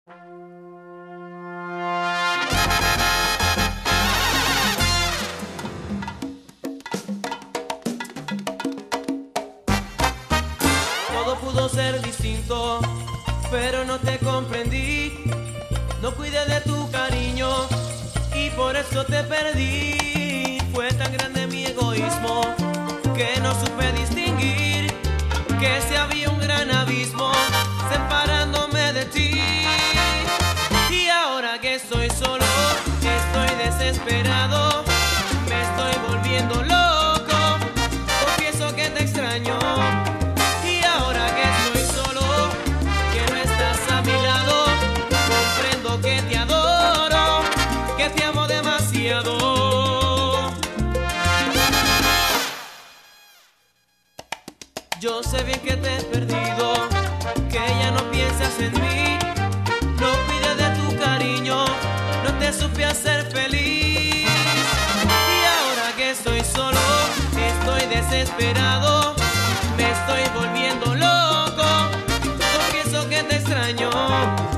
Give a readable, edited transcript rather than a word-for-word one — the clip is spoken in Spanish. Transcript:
Todo pudo ser distinto, pero no te comprendí. No cuidé de tu cariño y por eso te perdí. Fue tan grande mi egoísmo que no supe distinguir que si había un gran abismo separándome de ti. Y ahora que estoy solo, estoy desesperado, me estoy volviendo loco, confieso que te extraño. Y ahora que estoy solo, que no estás a mi lado, comprendo que te adoro, que te amo demasiado. Yo sé bien que te he perdido, que ya no piensas en mí. No cuidé de tu cariño, no te supe hacer feliz. Y ahora que estoy solo, estoy desesperado, me estoy volviendo loco, confieso que te extraño.